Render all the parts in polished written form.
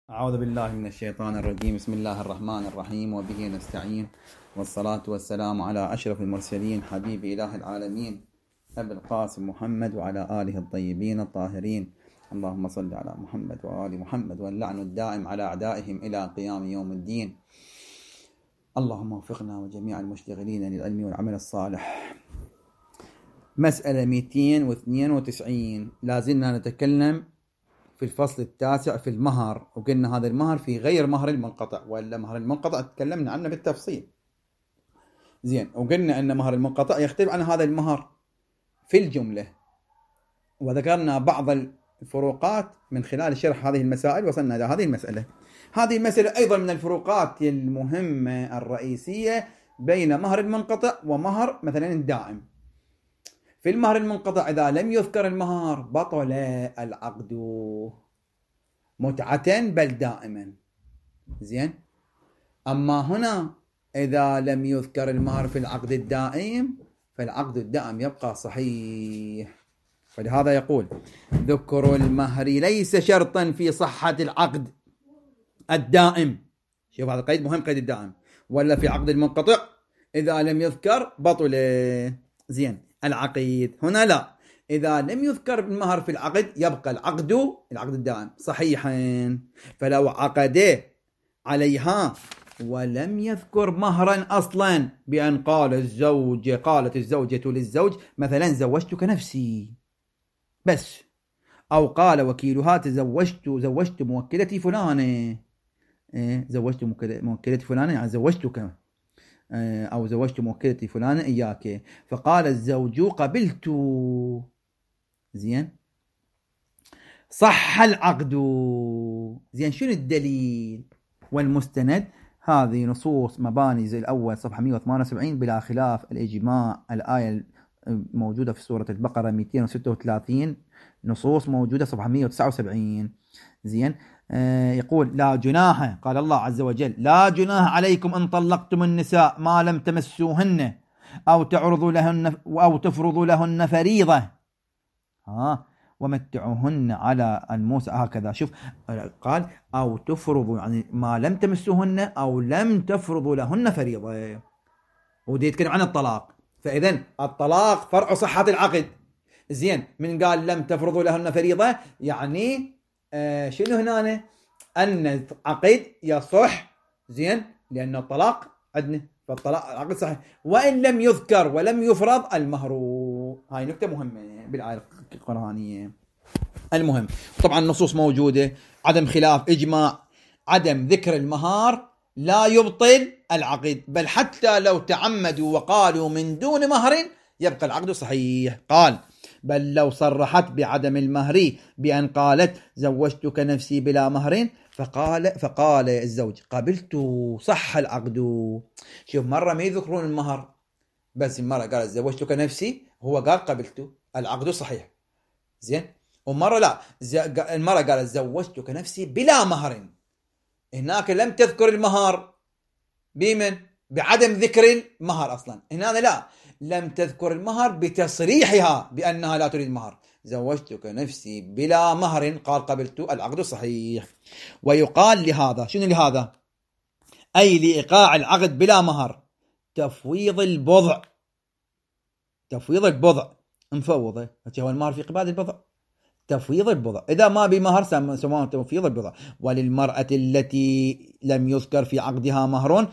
أعوذ بالله من الشيطان الرجيم. بسم الله الرحمن الرحيم وبه نستعين، والصلاة والسلام على أشرف المرسلين حبيب إله العالمين أبي القاسم محمد وعلى آله الطيبين الطاهرين. اللهم صل على محمد وآل محمد، واللعن الدائم على أعدائهم إلى قيام يوم الدين. اللهم وفقنا وجميع المشتغلين للعلم والعمل الصالح. مسألة 292. لازلنا نتكلم في الفصل التاسع في المهر، وقلنا هذا المهر في غير مهر المنقطع، ولا مهر المنقطع تكلمنا عنه بالتفصيل. زين، وقلنا أن مهر المنقطع يختلف عن هذا المهر في الجملة، وذكرنا بعض الفروقات من خلال شرح هذه المسائل. وصلنا إلى هذه المسألة. هذه المسألة أيضا من الفروقات المهمة الرئيسية بين مهر المنقطع ومهر مثلا الدائم. في المهر المنقطع إذا لم يذكر المهر بطل العقد متعة بل دائما. زين، أما هنا إذا لم يذكر المهر في العقد الدائم فالعقد الدائم يبقى صحيح. فلهذا يقول: ذكر المهر ليس شرطا في صحة العقد الدائم. شوف هذا قيد مهم، قيد الدائم. ولا في عقد المنقطع إذا لم يذكر بطل زين العقيد. هنا لا، إذا لم يذكر المهر في العقد يبقى العقد الدائم صحيحا. فلو عقد عليها ولم يذكر مهرا أصلا، بأن قالت الزوجة للزوج مثلا: زوجتك نفسي بس، أو قال وكيلها: زوجت موكلتي فلانة، زوجت موكلتي فلانة يعني زوجتك، أو زوجت موكلتي فلانة إياك. فقال الزوج: قبلت. زين، صح العقد. زين، شنو الدليل والمستند؟ هذه نصوص مباني زي الأول صفحة 178 بلا خلاف الإجماع. الآية موجودة في سورة البقرة 236، نصوص موجودة صفحة 179. زين، يقول: لا جناح، قال الله عز وجل: لا جناح عليكم إن طلقتم النساء ما لم تمسوهن أو تفرضوا لهن فريضة ومتعوهن على الموسى. هكذا شوف، قال أو تفرضوا، يعني ما لم تمسوهن أو لم تفرضوا لهن فريضة، ودي يتكلم عن الطلاق. فإذن الطلاق فرع صحة العقد. زين، من قال لم تفرضوا لهن فريضة يعني شنو هنا؟ أن العقد يصح. زين، لأن الطلاق عندنا، فالطلاق العقد صحيح وإن لم يذكر ولم يفرض المهر. هاي نكتة مهمة بالآية القرآنية. المهم، طبعا النصوص موجودة، عدم خلاف، إجماع، عدم ذكر المهر لا يبطل العقد، بل حتى لو تعمدوا وقالوا من دون مهر يبقى العقد صحيح. قال: بل لو صرحت بعدم المهر بأن قالت زوجتك نفسي بلا مهر فقال الزوج: قبلت، صح العقد. شوف، مرة ما يذكرون المهر، بس المرة قالت زوجتك نفسي، هو قال قبلت، العقد صحيح. زين، ومرة لا، المرة قالت زوجتك نفسي بلا مهر، هناك لم تذكر المهر بمن؟ بعدم ذكر المهر أصلا. هنا لا، لم تذكر المهر بتصريحها بأنها لا تريد مهر. زوجتك نفسي بلا مهر، قال قبلت، العقد صحيح. ويقال لهذا، شنو لهذا؟ أي لإيقاع العقد بلا مهر، تفويض البضع. تفويض البضع مفوضة، هو المهر في قبال البضع، تفويض البضع. إذا ما بمهر سماه تفويض البضع. وللمرأة التي لم يذكر في عقدها مهر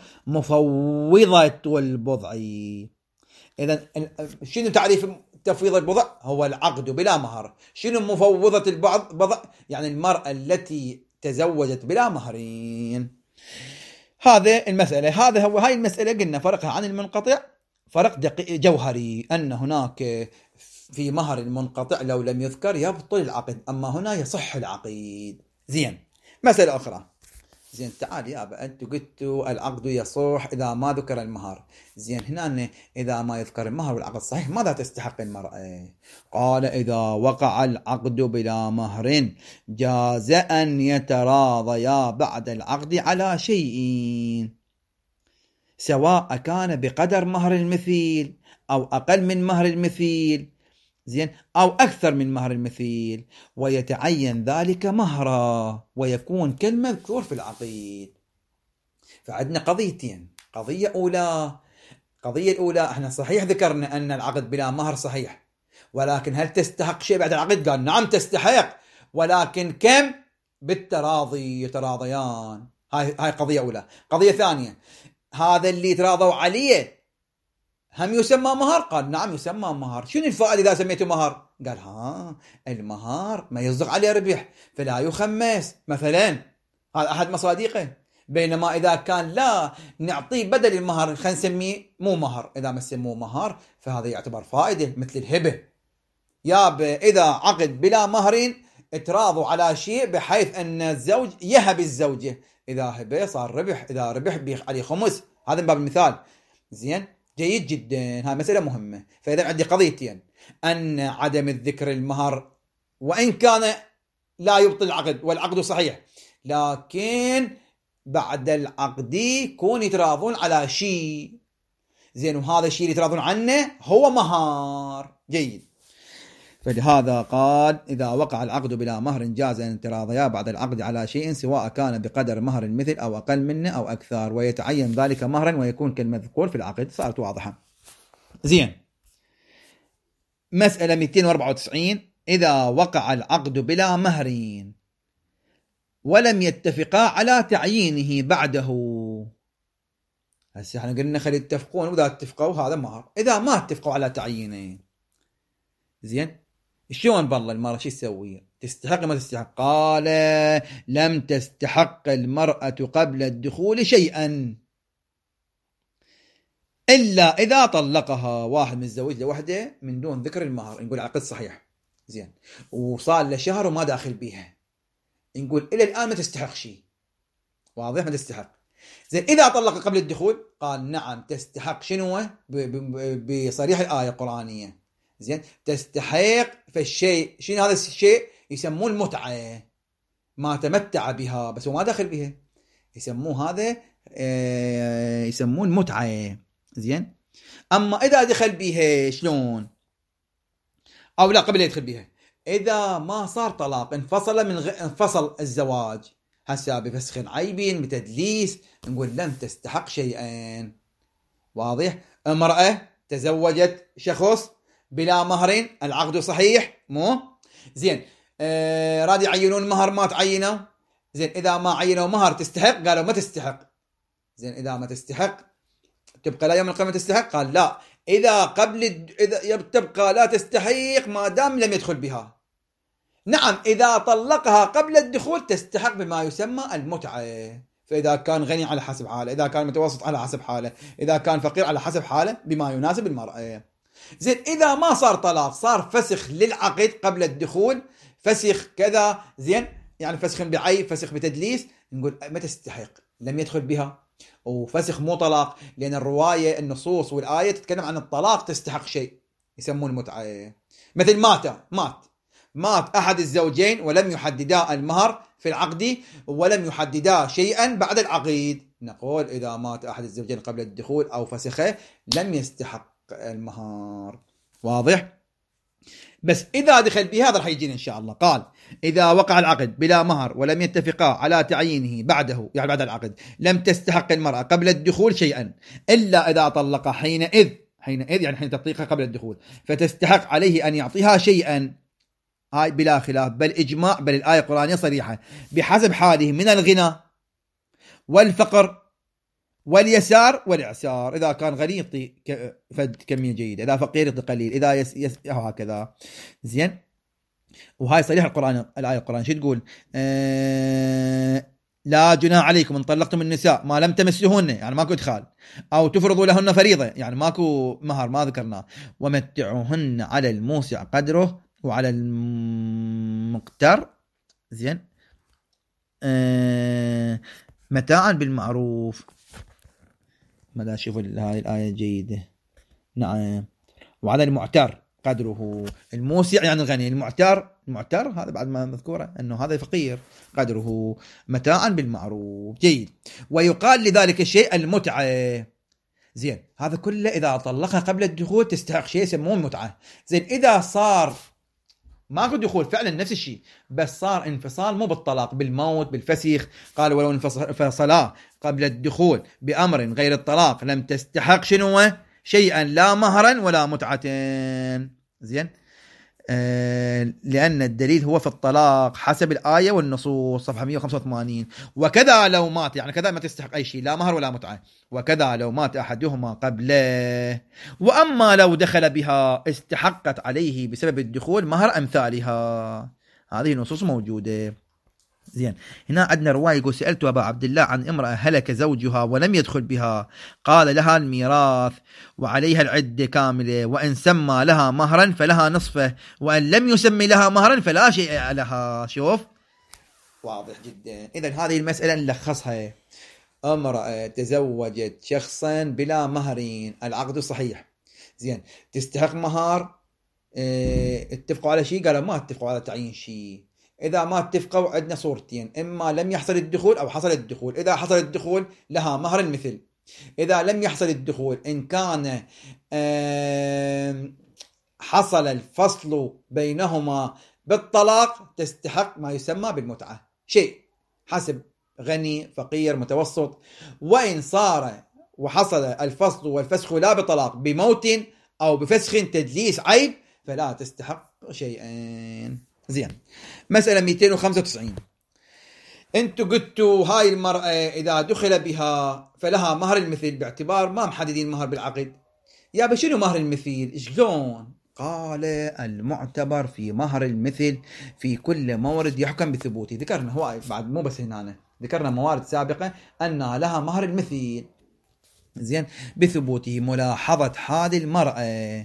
مفوضة البضع. إذا شنو تعريف تفويض البضع؟ هو العقد بلا مهر. شنو مفوضة البضع؟ يعني المرأة التي تزوجت بلا مهرين. هذا المسألة، هاي المسألة قلنا فرقها عن المنقطع فرق جوهري، أن هناك في مهر المنقطع لو لم يذكر يبطل العقد، أما هنا يصح العقيد. زين، مسألة أخرى. زين، تعال يا أبا، أنت قلتوا العقد يصح إذا ما ذكر المهر. زين، هنا إذا ما يذكر المهر والعقد صحيح، ماذا تستحق المرأة؟ قال: إذا وقع العقد بلا مهر جاز أن يتراضيا بعد العقد على شيء، سواء كان بقدر مهر المثيل أو أقل من مهر المثيل، زين، أو أكثر من مهر المثيل، ويتعين ذلك مهرا ويكون كالمذكور في العقيد. فعندنا قضيتين. قضية الأولى احنا صحيح ذكرنا أن العقد بلا مهر صحيح، ولكن هل تستحق شيء بعد العقد؟ قال نعم تستحق، ولكن كم؟ بالتراضي، يتراضيان. هاي قضية أولى. قضية ثانية، هذا اللي تراضوا عليه هم يسمى مهر؟ قال نعم يسمى مهر. شنو الفائدة إذا سميته مهر؟ قال المهر ما يصدق عليه ربح فلا يخمس مثلا، هذا أحد مصادقه. بينما إذا كان لا نعطيه بدل المهر، خلينا نسميه مو مهر، إذا ما سموه مهر فهذا يعتبر فائدة مثل الهبة. إذا عقد بلا مهرين تراضوا على شيء بحيث أن الزوج يهب الزوجة، إذا هبه صار ربح، إذا ربح بيخ عليه خمس. هذا من باب المثال. زين، جيد جدا، هاي مسألة مهمة. فإذا عندي قضيتين، أن عدم الذكر المهر وإن كان لا يبطل العقد والعقد صحيح، لكن بعد العقد يكون يتراضون على شيء. زين، وهذا الشيء اللي يتراضون عنه هو مهار. جيد. فلهذا قال إذا وقع العقد بلا مهر جاز أن يتراضيا بعد العقد على شيء سواء كان بقدر مهر المثل أو أقل منه أو أكثر، ويتعين ذلك مهرا ويكون كالمذكور في العقد. صارت واضحة. زين. مسألة 294. إذا وقع العقد بلا مهرين ولم يتفقا على تعيينه بعده. هسه احنا قلنا خلي يتفقون، وإذا اتفقوا هذا مهر. إذا ما اتفقوا على تعيينه، زين، شلون بالله المرأة شو تسوي؟ تستحق ما تستحق؟ قال لم تستحق المرأة قبل الدخول شيئا إلا إذا طلقها واحد من الزوج لوحده من دون ذكر المهر، نقول عقد صحيح. زين، وصار له شهر وما داخل بيها، نقول إلى الآن ما تستحق شيء. واضح؟ ما تستحق. زين، إذا طلق قبل الدخول قال نعم تستحق. شنو؟ بصريح الآية القرآنية. زين، تستحق في الشيء. شنو هذا الشيء؟ يسموه المتعة. ما تمتع بها بس وما داخل بها، يسموه هذا يسموه المتعة. زين، أما إذا دخل بها شلون؟ أو لا، قبل يدخل بها، إذا ما صار طلاق، انفصل الزواج، هسا بفسخ عيب بتدليس، نقول لم تستحق شيئا. واضح؟ امرأة تزوجت شخص بلا مهرين، العقد صحيح مو؟ زين، راد يعينون مهر ما تعينوا. زين، إذا ما عينوا مهر تستحق؟ قالوا ما تستحق. زين، إذا ما تستحق تبقى لا يوم القيامة تستحق؟ قال لا، إذا تبقى لا تستحق ما دام لم يدخل بها. نعم، إذا طلقها قبل الدخول تستحق بما يسمى المتعة. فإذا كان غني على حسب حاله، إذا كان متوسط على حسب حاله، إذا كان فقير على حسب حاله بما يناسب المرأة. زين، إذا ما صار طلاق، صار فسخ للعقد قبل الدخول، فسخ كذا، زين، يعني فسخ بعيب، فسخ بتدليس، نقول ما تستحق، لم يدخل بها. وفسخ مو طلاق، لأن الرواية النصوص والآية تتكلم عن الطلاق تستحق شيء، يسمون المتعة. مثل مات أحد الزوجين ولم يحددا المهر في العقد ولم يحددا شيئا بعد العقد، نقول إذا مات أحد الزوجين قبل الدخول أو فسخه لم يستحق المهر. واضح؟ بس إذا دخل بها هذا رح يجينا إن شاء الله. قال إذا وقع العقد بلا مهر ولم يتفقا على تعيينه بعده، يعني بعد العقد، لم تستحق المرأة قبل الدخول شيئا إلا إذا طلق حينئذ يعني حين تطليقها قبل الدخول، فتستحق عليه أن يعطيها شيئا. هاي بلا خلاف، بل إجماع، بل الآية القرآنية صريحة، بحسب حاله من الغنى والفقر واليسار والإعسار. إذا كان غني يعطي فد كمية جيدة، إذا فقير يعطي قليل، إذا هكذا. زين، وهاي صريح القرآن. الآية القرآن شو تقول؟ لا جناح عليكم إن طلقتم النساء ما لم تمسهن، يعني ماكو إدخال، أو تفرضوا لهن فريضة، يعني ماكو مهر ما ذكرناه، ومتعوهن على الموسع قدره وعلى المقتر، زين، متاعا بالمعروف. ماذا شوفوا هذه الآية جيدة. نعم، وعلى المعتر قدره. الموسع يعني الغني، المعتر هذا بعد ما مذكورة أنه هذا فقير، قدره متاعا بالمعروف. جيد. ويقال لذلك الشيء المتعة. زين هذا كله إذا طلقها قبل الدخول تستحق شيء يسمونه متعة. زين إذا صار ماكو دخول فعلا نفس الشيء، بس صار انفصال مو بالطلاق، بالموت بالفسيخ، قال ولو انفصلا قبل الدخول بأمر غير الطلاق لم تستحق شنو شيئا لا مهرا ولا متعة. زين لأن الدليل هو في الطلاق حسب الآية والنصوص صفحة 185. وكذا لو مات، يعني كذا ما تستحق أي شيء لا مهر ولا متعة، وكذا لو مات أحدهما قبله. وأما لو دخل بها استحقت عليه بسبب الدخول مهر أمثالها. هذه النصوص موجودة. زين هنا عندنا رواية يقول سألت أبا عبد الله عن امرأة هلك زوجها ولم يدخل بها، قال لها الميراث وعليها العدة كاملة، وإن سمى لها مهرا فلها نصفه، وإن لم يسمي لها مهرا فلا شيء لها. شوف واضح جدا. إذا هذه المسألة نلخصها: امرأة تزوجت شخصا بلا مهرين، العقد صحيح، زين تستحق مهر، اتفقوا على شيء، قالوا ما اتفقوا على تعيين شيء. إذا ما اتفقوا عندنا صورتين: إما لم يحصل الدخول أو حصل الدخول. إذا حصل الدخول لها مهر المثل، إذا لم يحصل الدخول إن كان حصل الفصل بينهما بالطلاق تستحق ما يسمى بالمتعة، شيء حسب غني فقير متوسط. وإن صار وحصل الفصل والفسخ لا بطلاق بموت أو بفسخ تدليس عيب فلا تستحق شيئين. زين مسألة 295. انتوا قلتوا هاي المرأة إذا دخل بها فلها مهر المثل، باعتبار ما محددين مهر بالعقد. يا بشنو مهر المثل؟ شلون؟ قال المعتبر في مهر المثل في كل مورد يحكم بثبوته. ذكرنا هواي بعد، مو بس هنا، ذكرنا موارد سابقة أن لها مهر المثل، زين بثبوته ملاحظة حال المرأة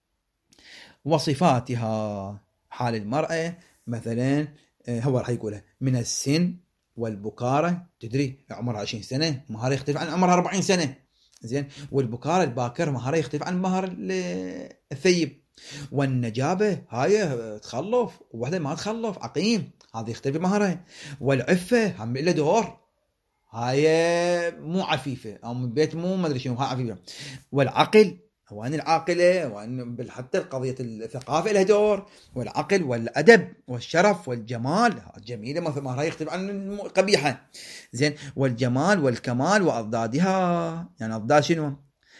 وصفاتها. حال المرأة مثلا هو راح يقوله من السن والبكارة، تدري عمرها 20 سنة مهر يختلف عن عمرها 40 سنة، زين، والبكارة الباكر مهر يختلف عن مهر الثيب. والنجابة هاي تخلف وواحدة ما تخلف عقيم، هذا يختلف مهرها. والعفة هم له دور، هاي مو عفيفة او من بيت مو مدري شنو، هاي عفيفة. والعقل وأن العاقلة، وأن حتى قضية الثقافة لها دور، والعقل والأدب والشرف والجمال، الجميلة ما راح يختلف عن القبيحة، زين. والجمال والكمال وأضدادها، يعني أضداد شنو؟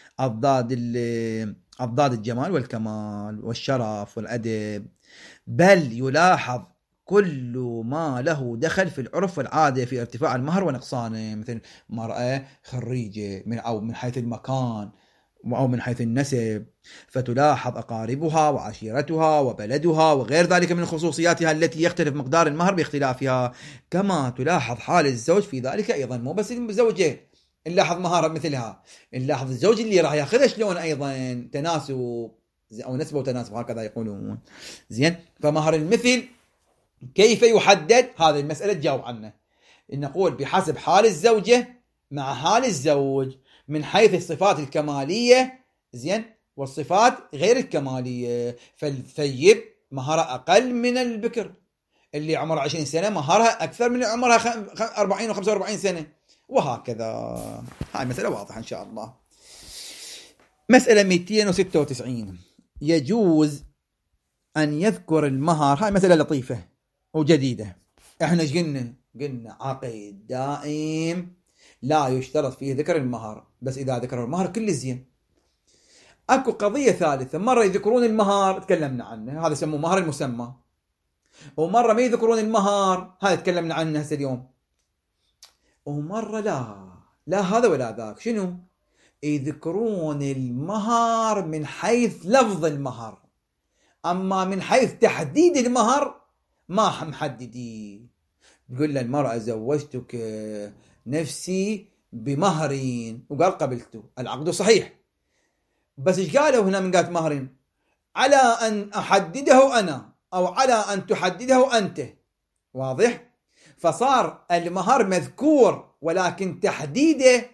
أضداد الجمال والكمال والشرف والأدب. بل يلاحظ كل ما له دخل في العرف والعادة في ارتفاع المهر ونقصانه، مثل مرأة خريجة من حيث المكان أو من حيث النسب، فتلاحظ أقاربها وعشيرتها وبلدها وغير ذلك من خصوصياتها التي يختلف مقدار المهر باختلافها، كما تلاحظ حال الزوج في ذلك أيضا. مو بس الزوجة نلاحظ مهارة مثلها، نلاحظ الزوج اللي راح ياخذها شلون أيضا، تناسب أو نسبة وتناسب هكذا يقولون، زين. فمهر المثل كيف يحدد؟ هذه المسألة تجاوب عنها. نقول بحسب حال الزوجة مع حال الزوج من حيث الصفات الكمالية، زين، والصفات غير الكمالية. فالثيب مهرها أقل من البكر، اللي عمرها 20 سنة مهرها أكثر من عمرها 40 و 45 سنة، وهكذا. هاي مسألة واضحة إن شاء الله. مسألة 296. يجوز أن يذكر المهر، هاي مسألة لطيفة وجديدة. احنا ايش قلنا عقد دائم لا يشترط فيه ذكر المهر، بس إذا ذكروا المهر كل زين. أكو قضية ثالثة، مرة يذكرون المهر تكلمنا عنه، هذا يسموه مهر المسمى، ومرة ما يذكرون المهر، هذا تكلمنا عنه هسه اليوم. ومرة لا هذا ولا ذاك، شنو؟ يذكرون المهر من حيث لفظ المهر، أما من حيث تحديد المهر ما محددين. يقول للمرأة زوجتك نفسي بمهرين، وقال قبلته، العقد صحيح، بس ايش قالوا هنا من قالت مهرين؟ على أن أحدده أنا أو على أن تحدده أنت، واضح؟ فصار المهر مذكور ولكن تحديده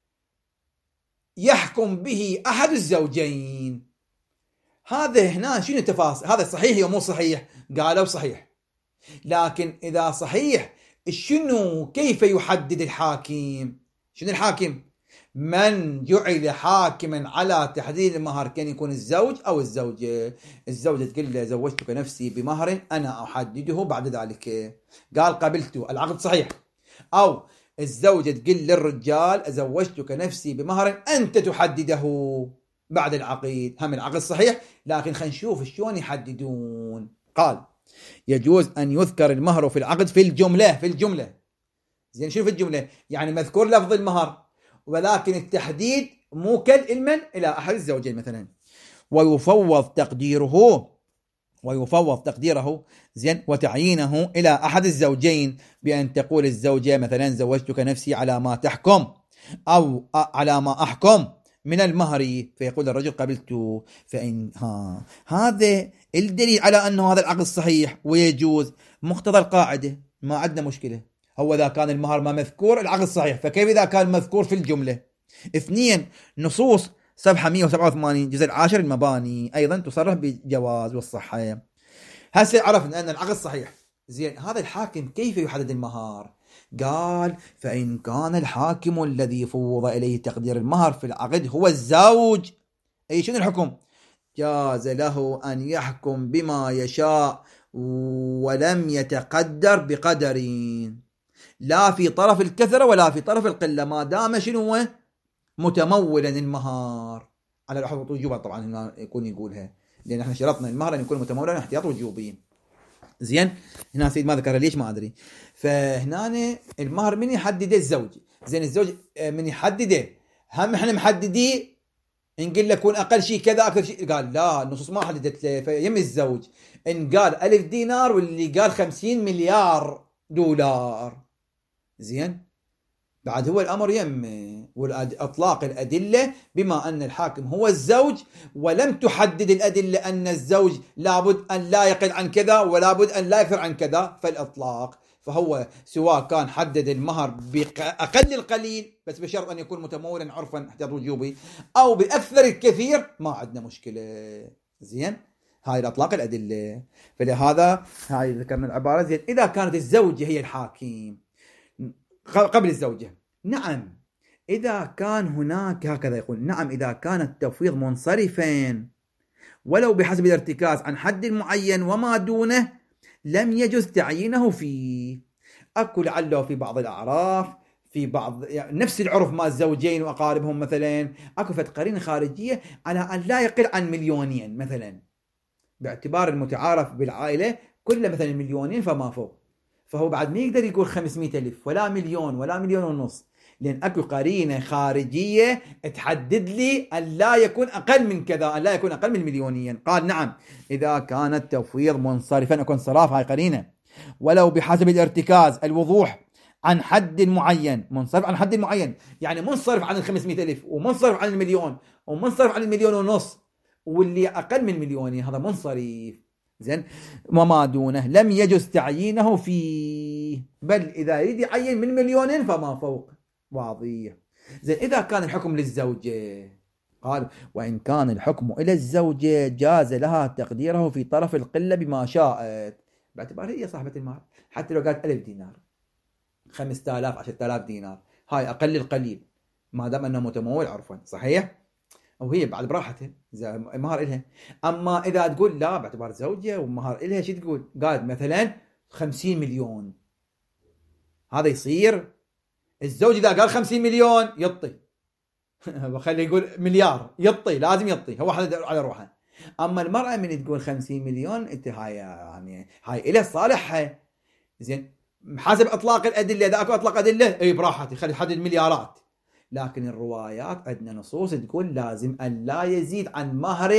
يحكم به أحد الزوجين. هذا هنا شنو تفاصيل؟ هذا صحيح أو مو صحيح؟ قالوا صحيح، لكن إذا صحيح شنو كيف يحدد الحاكم؟ شنو الحاكم؟ من جعل حاكما على تحديد المهر كان يكون الزوج أو الزوجة. الزوجة تقول له زوجتك نفسي بمهر أنا أحدده بعد ذلك، قال قبلت، العقد صحيح. أو الزوجة تقول للرجال زوجتك نفسي بمهر أنت تحدده بعد العقد، هم العقد صحيح، لكن خلينا نشوف شلون يحددون. قال يجوز أن يذكر المهر في العقد في الجملة. زين شوف الجملة، يعني مذكور لفظ المهر ولكن التحديد موكل إلى أحد الزوجين مثلا. ويفوض تقديره زين وتعيينه إلى أحد الزوجين بأن تقول الزوجة مثلا زوجتك نفسي على ما تحكم أو على ما أحكم من المهر، فيقول الرجل قبلت. فإن هذا الدليل على أنه هذا العقد صحيح ويجوز مقتضى القاعدة، ما عندنا مشكلة. هو إذا كان المهر ما مذكور العقد صحيح، فكيف إذا كان مذكور في الجملة؟ 2 نصوص صفحة 187 جزء 10 المباني أيضا تصرح بجواز والصحة. هسه عرفنا أن العقد صحيح. زين هذا الحاكم كيف يحدد المهر؟ قال فإن كان الحاكم الذي فوض إليه تقدير المهر في العقد هو الزوج، أي شنو الحكم؟ جاز له أن يحكم بما يشاء ولم يتقدر بقدرين، لا في طرف الكثرة ولا في طرف القلة، ما دام شنو هو متمولا المهر على الاحتياط وجوبا. طبعا هنا يكون يقولها لأن احنا شرطنا المهر أن يكون متمولا احتياط وجوبي. زين هنا سيد ما ذكر ليش ما أدري. فهنا المهر من يحدده؟ الزوج. زين الزوج من يحدده؟ هم احنا محددين نقول له يكون أقل شيء كذا أكثر شيء، قال لا النصوص ما حددت له، فيم الزوج إن قال 1000 دينار واللي قال 50 مليار دولار. زين بعد هو الأمر يم وإطلاق الأدلة بما أن الحاكم هو الزوج ولم تحدد الأدلة أن الزوج لابد أن لا يقل عن كذا ولا بد أن لا يكثر عن كذا، فالإطلاق فهو سواء كان حدد المهر بأقل القليل بس بشرط أن يكون متمولا عرفا احتياط وجوبي أو بأكثر الكثير ما عندنا مشكلة. زين هاي الأطلاق الأدلة. فلهذا هاي ذكرنا العبارة. زين إذا كانت الزوجة هي الحاكم قبل الزوجة، نعم إذا كان هناك هكذا يقول، نعم إذا كان التفويض منصرفا ولو بحسب الارتكاز عن حد معين وما دونه لم يجوز تعيينه فيه. أكو لعله في بعض الأعراف في بعض يعني نفس العرف مع الزوجين وأقاربهم مثلا أكو قرينة خارجية على أن لا يقل عن 2,000,000 مثلا، باعتبار المتعارف بالعائلة كل مثلا 2,000,000 فما فوق، فهو بعد ما يقدر يقول 500,000 ولا 1,000,000 ولا 1,500,000 لأن أكو قرينة خارجية تحدد لي أن لا يكون أقل من كذا، أن لا يكون أقل من 1,000,000. قال نعم إذا كان التفويض منصرفا، أكون صراف هاي قرينة ولو بحسب الارتكاز الوضوح عن حد معين، منصرف عن حد معين يعني منصرف عن 500,000 ومنصرف عن 1,000,000 ومنصرف عن 1,500,000 واللي أقل من 1,000,000 هذا منصرف. زين وما دونه لم يجوز تعيينه فيه، بل إذا يريد يعين من 1,000,000 فما فوق. واضح. زين إذا كان الحكم للزوجة، قال وإن كان الحكم إلى الزوجة جاز لها تقديره في طرف القلة بما شاءت، باعتبار هي صاحبة المهر، حتى لو قالت 1000 دينار 5,000 10,000 دينار هاي أقل القليل ما دام أنه متمول عرفا صحيح، وهي بعد براحتها إذا مهر إلها. أما إذا تقول لا باعتبار زوجة ومهر إلها شو تقول؟ قالت مثلا 50 مليون، هذا يصير الزوج إذا قال 50 مليون يطي وخلي يقول مليار يطي، لازم يطي هو حد على روحه. أما المرأة من تقول 50 مليون أنت هاي يعني هاي إلها صالحها. زين حسب إطلاق الأدلة، إذا أكو إطلاق أدلة أي براحتي خلي حدد مليارات، لكن الروايات عندنا نصوص تقول لازم أن لا يزيد عن مهر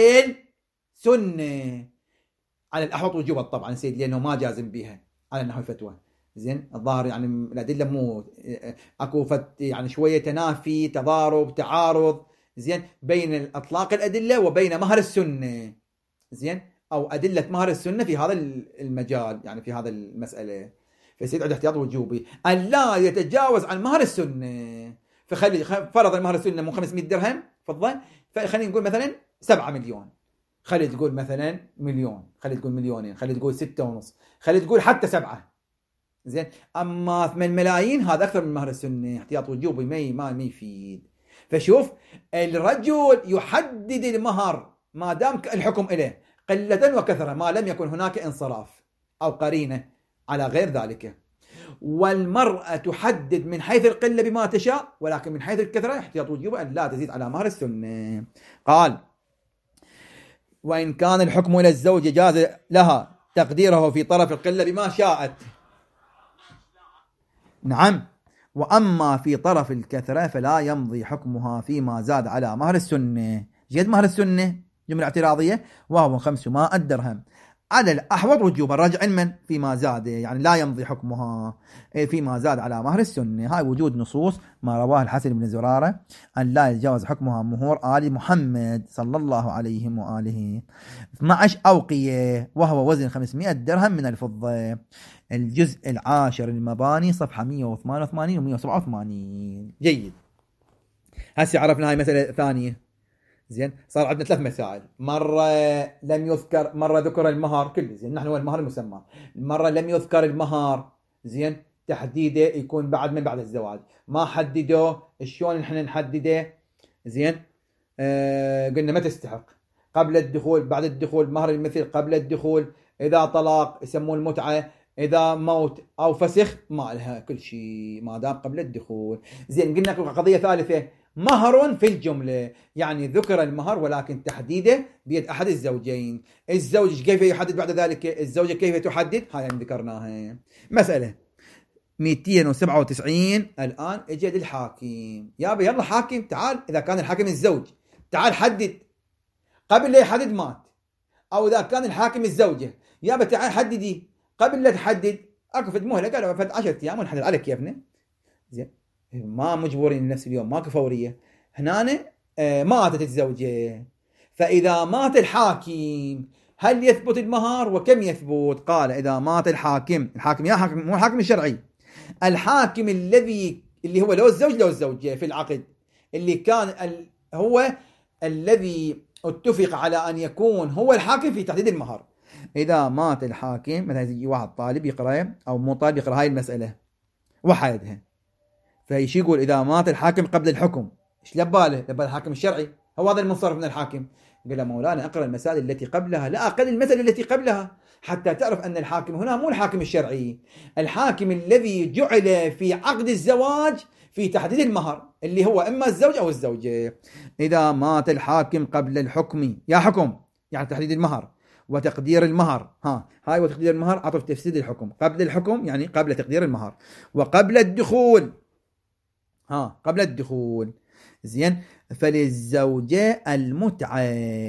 سنة على الأحوط وجوبا طبعا سيد لأنه ما جازم بها على نحو الفتوى. زين الظاهر يعني الأدلة مو أكو يعني شوية تنافي تضارب تعارض زين بين الأطلاق الأدلة وبين مهر السنة، زين أو أدلة مهر السنة في هذا المجال يعني في هذا المسألة. فسيد عند احتياط وجوبي أن لا يتجاوز عن مهر السنة، فخلي فرض المهر السنة من 500 درهم فضل، فخلينا نقول مثلا 7 مليون، خلي تقول مثلا مليون، خلي تقول مليونين، خلي تقول 6.5، خلي تقول حتى 7. زين أما 8 ملايين هذا أكثر من مهر السنة، احتياط وجوبي ما يفيد. فشوف الرجل يحدد المهر ما دام الحكم إليه قلة وكثرة ما لم يكن هناك انصراف أو قرينة على غير ذلك. والمرأة تحدد من حيث القلة بما تشاء، ولكن من حيث الكثرة احتياط وجوبا أن لا تزيد على مهر السنة. قال: وإن كان الحكم إلى الزوج جاز لها تقديره في طرف القلة بما شاءت. نعم. وأما في طرف الكثرة فلا يمضي حكمها فيما زاد على مهر السنة. جد مهر السنة جملة اعتراضية، وهو 500 درهم على الأحوط وجوبا راجع من فيما زاد، يعني لا يمضي حكمها فيما زاد على مهر السنة. هاي وجود نصوص ما رواه الحسن بن زرارة أن لا يتجاوز حكمها مهور آل محمد صلى الله عليه وآله 12 أوقية، وهو وزن 500 درهم من الفضة. الجزء العاشر المباني صفحة 188 و 187. جيد. هسه عرفنا هاي مسألة ثانية. زين، صار عندنا 3 مسائل. مرة لم يذكر، مرة ذكر المهر كله. زين، نحن هو المهر المسمى. مرة لم يذكر المهر، زين، تحديده يكون بعد من بعد الزواج، ما حدده. شلون نحن نحدده؟ زين، قلنا ما تستحق قبل الدخول، بعد الدخول مهر المثل، قبل الدخول، إذا طلاق يسموه المتعة، إذا موت أو فسخ ما لها كل شيء ما دام قبل الدخول. زين، قلنا قضية ثالثة، مهر في الجملة، يعني ذكر المهر ولكن تحديده بيد أحد الزوجين. الزوج كيف يحدد بعد ذلك؟ الزوجة كيف تحدد؟ هاي يعني ذكرناها. مسألة 297. الآن اجد الحاكم، يابا يلا حاكم تعال. إذا كان الحاكم الزوج تعال حدد قبل لا يحدد مات، أو إذا كان الحاكم الزوجة يابا تعال حددي قبل لا تحدد. أكو فد مهلة قالوا فد 10 أيام ونحدد على كيفنا. زين، ما مجبورين نفس اليوم، ماكو فورية. هنا ماتت الزوجة، فإذا مات الحاكم هل يثبت المهر وكم يثبت؟ قال: إذا مات الحاكم يا حاكم مو الحاكم الشرعي، الحاكم اللي هو لو الزوج لو الزوجة في العقد، اللي كان هو الذي اتفق على أن يكون هو الحاكم في تحديد المهر. إذا مات الحاكم، مثلا يجي واحد طالب يقرأ أو مو طالب يقرأ هاي المسألة وحيدها، فيشي يقول إذا مات الحاكم قبل الحكم، إيش لباله الحاكم الشرعي، هو هذا المنصرف من الحاكم. قال له: مولانا اقرأ المسائل التي قبلها، لا أقل المسألة التي قبلها، حتى تعرف أن الحاكم هنا مو الحاكم الشرعي، الحاكم الذي جعل في عقد الزواج في تحديد المهر، اللي هو إما الزوج أو الزوجة. إذا مات الحاكم قبل الحكم، يا حكم يعني تحديد المهر وتقدير المهر، هاي وتقدير المهر عطف تفسير الحكم. قبل الحكم يعني قبل تقدير المهر، وقبل الدخول، قبل الدخول. زين، فللزوجة المتعة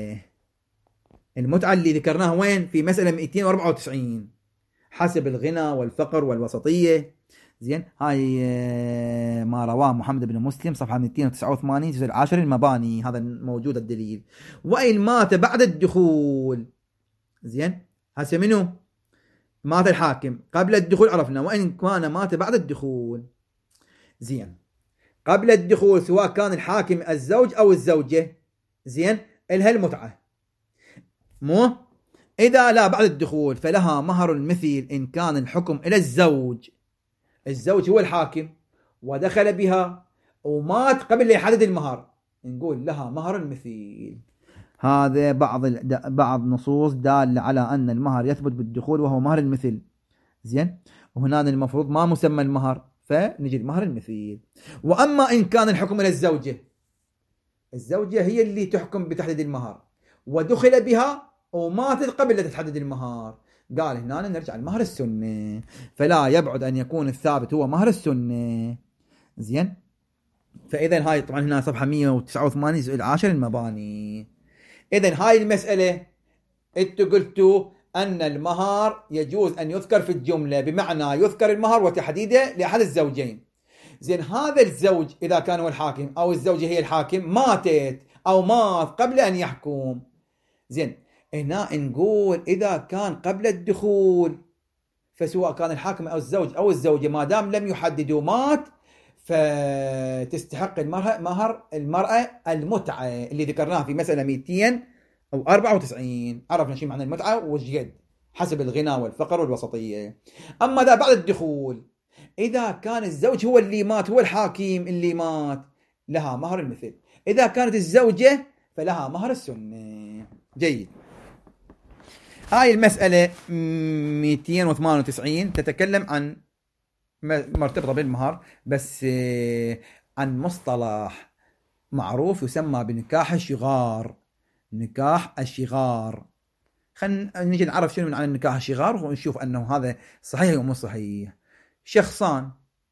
اللي ذكرناها وين؟ في مسألة 294 حسب الغنى والفقر والوسطية. زين، هاي ما رواه محمد بن مسلم صفحة 289 جزء العاشر المباني، هذا موجود الدليل. وإن مات بعد الدخول، زين، هسه منو مات الحاكم قبل الدخول عرفنا، وإن كان مات بعد الدخول. زين، قبل الدخول سواء كان الحاكم الزوج أو الزوجة، زين، إلها المتعة مو. إذا لا بعد الدخول فلها مهر المثل إن كان الحكم إلى الزوج هو الحاكم ودخل بها ومات قبل لا يحدد المهر، نقول لها مهر المثل. هذا بعض نصوص دالة على أن المهر يثبت بالدخول وهو مهر المثل. زين، وهنا المفروض ما مسمى المهر، فنجي المهر المثل. وأما إن كان الحكم إلى الزوجة هي اللي تحكم بتحديد المهر ودخل بها وماتت قبل لا تحدد المهر، قال هنا نرجع المهر السنة، فلا يبعد أن يكون الثابت هو مهر السنة. زين، فإذا هاي طبعا هنا صفحة 189 جزء العاشر المباني. إذن هاي المسألة انتوا قلتوا أن المهر يجوز أن يذكر في الجملة، بمعنى يذكر المهر وتحديده لأحد الزوجين. زين، هذا الزوج إذا كان هو الحاكم أو الزوجة هي الحاكم ماتت أو مات قبل أن يحكم. زين، هنا نقول إذا كان قبل الدخول فسواء كان الحاكم أو الزوج أو الزوجة ما دام لم يحددوا مات، فتستحق مهر المرأة المتعة اللي ذكرناها في مسألة 294. عرفنا شيء معنى المتعة وجد حسب الغنى والفقر والوسطية. أما ذا بعد الدخول، إذا كان الزوج هو اللي مات، هو الحاكم اللي مات، لها مهر المثل. إذا كانت الزوجة فلها مهر السنة. جيد. هاي المسألة 298 تتكلم عن مرتبطة بالمهر، بس عن مصطلح معروف يسمى بنكاح الشغار. نكاح الشغار. خلينا نيجي نعرف شنو من عن النكاح الشغار ونشوف أنه هذا صحيح أو مو صحيح. شخصان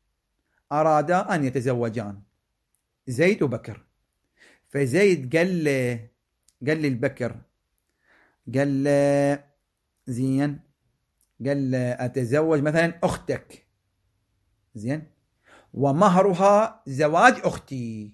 أرادا أن يتزوجان، زيد وبكر. فزيد قال للبكر، قال له زين، قال له أتزوج مثلا أختك، زين، ومهرها زواج أختي.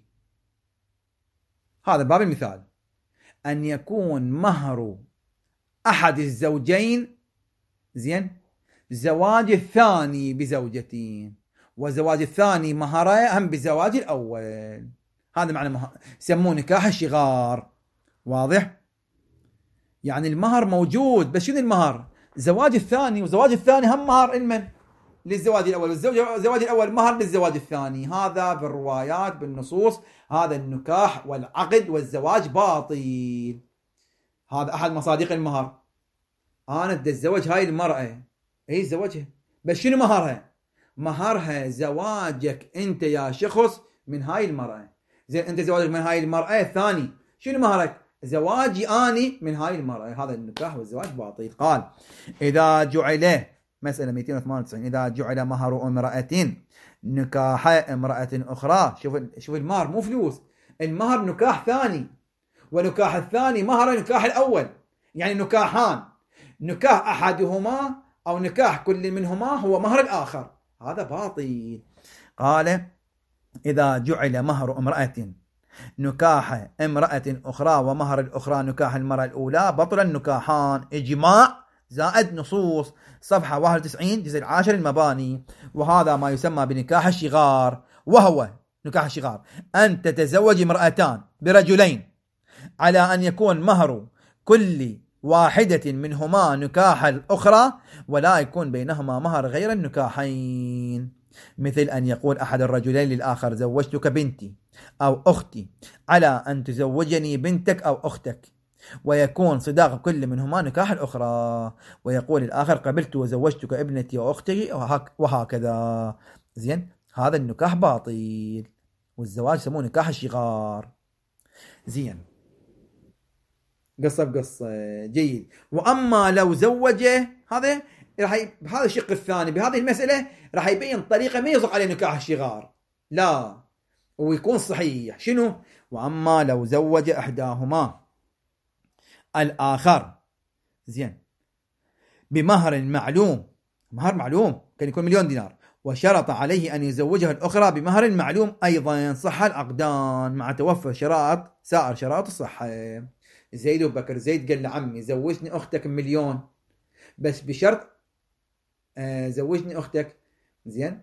هذا باب المثال، أن يكون مهر أحد الزوجين، زين، زواج الثاني بزوجتين، وزواج الثاني مهره هم بزواج الأول. هذا معنى يسمونه نكاح الشغار. واضح؟ يعني المهر موجود، بس شنو المهر؟ زواج الثاني، وزواج الثاني هم مهر المن للزواج الأول، والزواج الأول مهر للزواج الثاني. هذا بالروايات بالنصوص هذا النكاح والعقد والزواج باطل. هذا أحد مصادق المهر. أنا بدي أتزوج هاي المرأة، هي زوجها، بس شنو مهرها؟ مهرها زواجك أنت يا شخص من هاي المرأة. زين، أنت زواجك من هاي المرأة الثاني، شنو مهرك؟ زواجي أني من هاي المرأة. هذا النكاح والزواج باطل. قال إذا جعل، مسألة 298، إذا جعل مهر امرأة نكاح امرأة أخرى. شوف المهر مو فلوس، المهر نكاح ثاني، ونكاح الثاني مهر نكاح الأول. يعني نكاحان، نكاح أحدهما أو نكاح كل منهما هو مهر الآخر. هذا باطل. قال إذا جعل مهر امرأة نكاح امرأة أخرى ومهر الأخرى نكاح المرأة الأولى بطل النكاحان. إجماع زائد نصوص، صفحة 91 جزء 10 المباني. وهذا ما يسمى بنكاح الشغار. وهو نكاح الشغار أن تتزوج امرأتان برجلين على أن يكون مهر كل واحدة منهما نكاح الأخرى، ولا يكون بينهما مهر غير النكاحين. مثل أن يقول أحد الرجلين للآخر زوجتك بنتي أو أختي على أن تزوجني بنتك أو أختك، ويكون صداق كل منهما نكاح الأخرى. ويقول الآخر قبلت وزوجتك ابنتي وأختي، وهكذا. زين، هذا النكاح باطل، والزواج يسمونه نكاح الشغار. زين، قصة بقصة. جيد. وأما لو زوجه، هذا هذا الشق الثاني بهذه المسألة راح يبين طريقة ما يصدق عليه نكاح الشغار، لا، ويكون صحيح. شنو؟ وأما لو زوج إحداهما الآخر، زين، بمهر معلوم، مهر معلوم كان يكون 1,000,000 دينار، وشرط عليه أن يزوجها الأخرى بمهر معلوم أيضا، صح العقدان مع توفر شرائط سائر شرائط الصحة. زيد وبكر، زيد قال لعمي زوجني أختك 1,000,000 بس بشرط زوجني أختك، زين،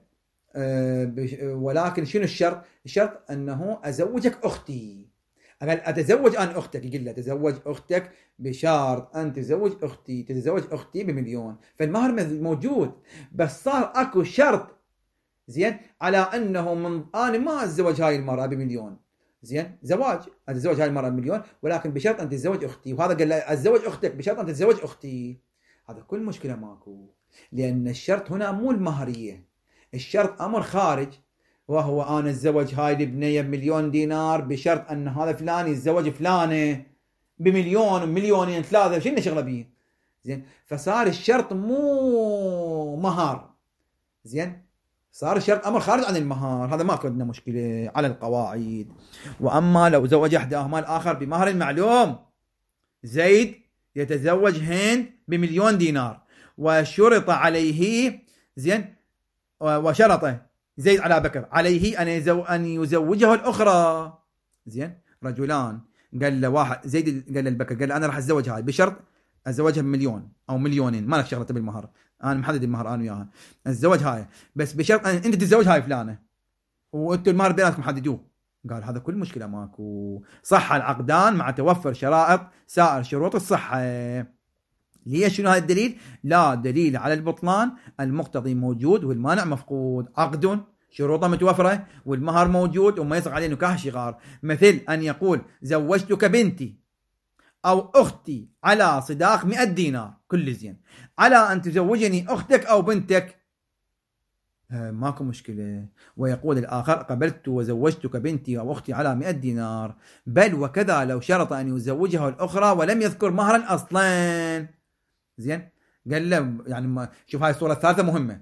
ولكن شنو الشرط؟ الشرط أنه أزوجك أختي. قال أتزوج أنا أختك، يقول له أتزوج أختك بشرط أن تزوج أختي، تتزوج أختي ب1,000,000. فالمهر موجود، بس صار أكو شرط، زين، على أنه أنا ما أتزوج هاي المرأة ب1,000,000، زين، زواج أتزوج هاي المرأة ب1,000,000 ولكن بشرط أن تتزوج أختي. وهذا قال له أتزوج أختك بشرط أن تتزوج أختي. هذا كل مشكلة ماكو، لأن الشرط هنا مو المهرية، الشرط أمر خارج، وهو أنا أتزوج هاي البنية ب1,000,000 دينار بشرط أن هذا فلان يتزوج فلانة ب1,000,000 و1,200,000 3، شنو شغلة بيه؟ زين، فصار الشرط مو مهر، زين، صار الشرط أمر خارج عن المهر. هذا ما عندنا مشكلة على القواعد. وأما لو زوج إحداهما الآخر بمهر معلوم، زيد يتزوج هند ب1,000,000 دينار، وشرط عليه، زين، وشرط زيد على بكر عليه أن يزوجه الأخرى. زين، رجلان، قال له واحد، زيد قال للبكر، قال له أنا راح أتزوج هاي بشرط أتزوجها ب1,000,000 أو 2,000,000، ما لك شغلة بالمهر، أنا محدد المهر أنا وياها، أتزوج هاي بس بشرط أن أنت تتزوج هاي فلانة، وأنتوا المهر بيناتكم حددوه. قال هذا كل مشكلة ماكو، صح العقدان مع توفر شرائط سائر شروط الصحة. ليش؟ شنو هذا الدليل؟ لا دليل على البطلان، المقتضي موجود والمانع مفقود. عقد شروطه متوفرة والمهر موجود وما يصدق عليه نكاح شغار، مثل أن يقول زوجتك بنتي أو أختي على صداق 100 دينار، كل زين، على أن تزوجني أختك أو بنتك، ماكو مشكلة. ويقول الآخر قبلت وزوجتك بنتي أو أختي على 100 دينار، بل وكذا لو شرط أن يزوجها الأخرى ولم يذكر مهرا أصلا. زين، قال له يعني شوف هاي الصورة الثالثة مهمة.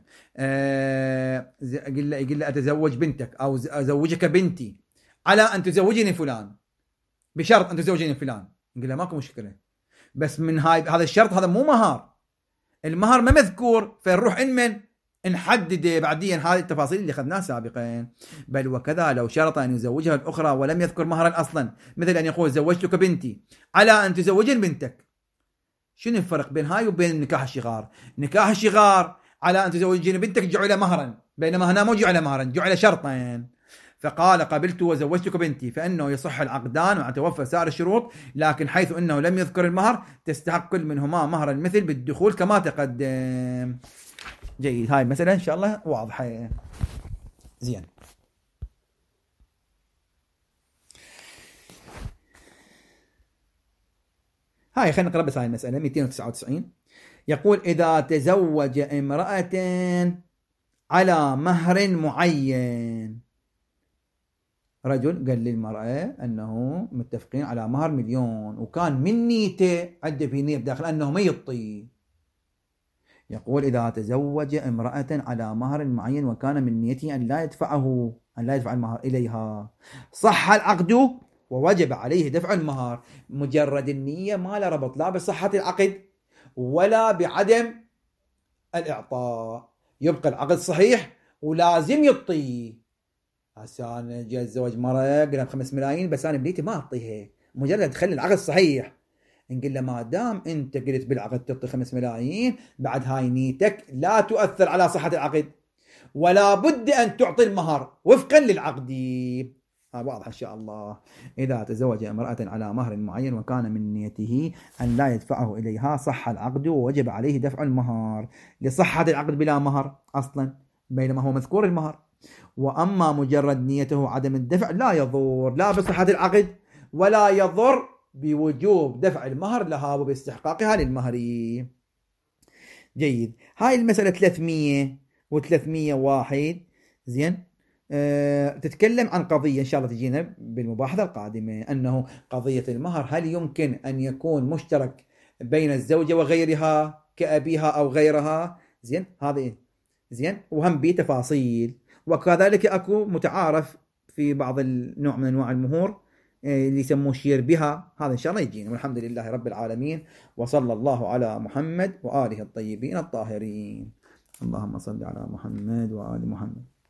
يقول له أتزوج بنتك أو أزوجك بنتي على أن تزوجني فلان، بشرط أن تزوجني فلان، يقول له ماكو مشكلة، بس من هذا الشرط هذا مو مهر، المهر ما مذكور، فنروح من نحدد بعدين هذه التفاصيل اللي اخذناها سابقا. بل وكذا لو شرط أن يزوجها الأخرى ولم يذكر مهرا أصلا، مثل أن يقول زوجتك بنتي على أن تزوجني بنتك. شنو الفرق بين هاي وبين نكاح الشغار؟ نكاح الشغار على أن تزوجني بنتك جعل مهرا، بينما هنا مو جعل مهرا، جعل شرطا. فقال قبلت وزوجتك بنتي، فإنه يصح العقدان وتوفى سائر الشروط، لكن حيث أنه لم يذكر المهر تستحق كل منهما مهر المثل بالدخول كما تقدم. جيد، هاي المسألة إن شاء الله واضحة. زين، هاي خلينا نقرأ بس هاي المسألة 299. يقول إذا تزوج امرأة على مهر معين، رجل قال للمرأة أنه متفقين على مهر 1,000,000 وكان من نيته عنده في نية بداخل أنه ما يعطي. يقول إذا تزوج امرأة على مهر معين وكان من نيته أن لا يدفع المهر إليها، صح العقد ووجب عليه دفع المهر. مجرد النية ما له ربط لا بصحة العقد ولا بعدم الإعطاء، يبقى العقد صحيح ولازم يعطي. هسه أنا جاي أتزوج مرة قلنا ب5 ملايين، بس أنا بنيتي ما أعطيها، مجرد تخلي العقد صحيح. نقول له ما دام أنت قلت بالعقد تعطي 5 ملايين، بعد هاي نيتك لا تؤثر على صحة العقد، ولا بد أن تعطي المهر وفقا للعقد. واضح إن شاء الله. إذا تزوج امرأة على مهر معين وكان من نيته أن لا يدفعه إليها، صح العقد ووجب عليه دفع المهر لصحة العقد بلا مهر أصلا، بينما هو مذكور المهر. وأما مجرد نيته عدم الدفع لا يضر لا بصحة العقد ولا يضر بوجوب دفع المهر لها وباستحقاقها للمهر. جيد، هاي المسألة 300 و301. زين، تتكلم عن قضية إن شاء الله تجينا بالمباحثة القادمة، أنه قضية المهر هل يمكن أن يكون مشترك بين الزوجة وغيرها كأبيها أو غيرها. زين، هذه زين، وهم بتفاصيل. وكذلك أكو متعارف في بعض النوع من أنواع المهور اللي يسموه شير بها، هذا إن شاء الله يجينا. والحمد لله رب العالمين، وصلى الله على محمد وآله الطيبين الطاهرين. اللهم صل على محمد وآل محمد.